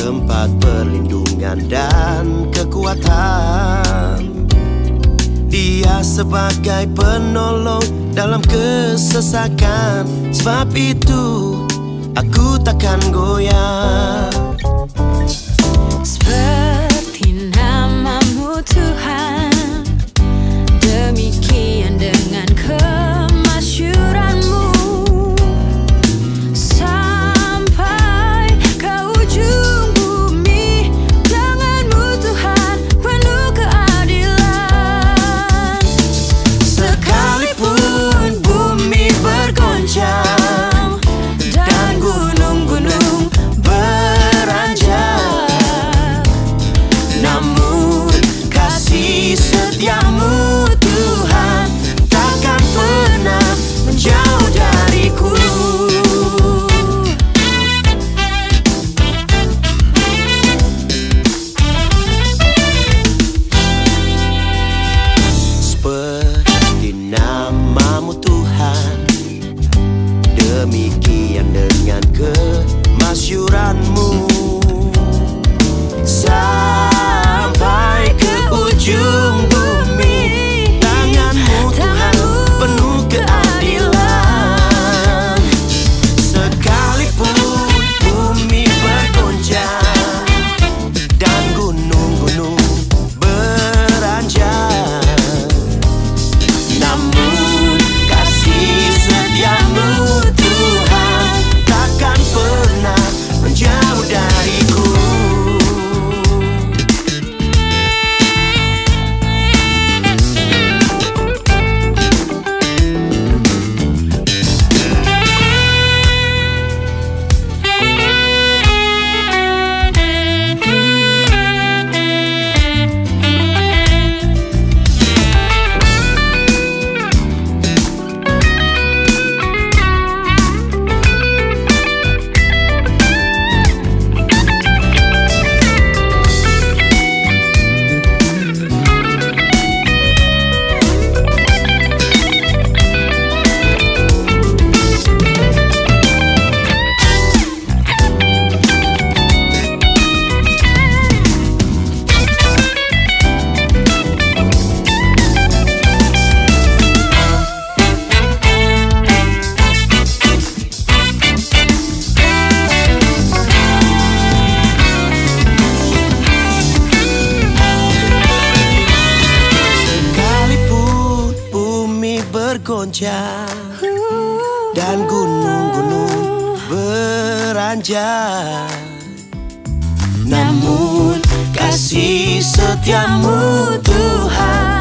tempat perlindungan dan kekuatan. Dia sebagai penolong dalam kesesakan. Sebab itu aku takkan goyah. Seperti namamu Tuhan, demikian dengan kemasyuranmu, sampai ke ujung bumi. Tanganmu Tuhan penuh keadilan. Sekalipun bumi bergoncang dan gunung-gunung beranjak, namun kasih setiamu Tuhan takkan pernah menjauh dariku. Seperti namamu Tuhan, demikian dengan kemasyuranmu, sampai ke ujung bumi. Tanganmu Tuhan penuh keadilan. Sekalipun bumi bergoncang dan gunung-gunung beranjak, namun kasih setiamu Tuhan takkan pernah menjauh dariku. Bergoncang dan gunung-gunung beranjak, namun kasih setiamu Tuhan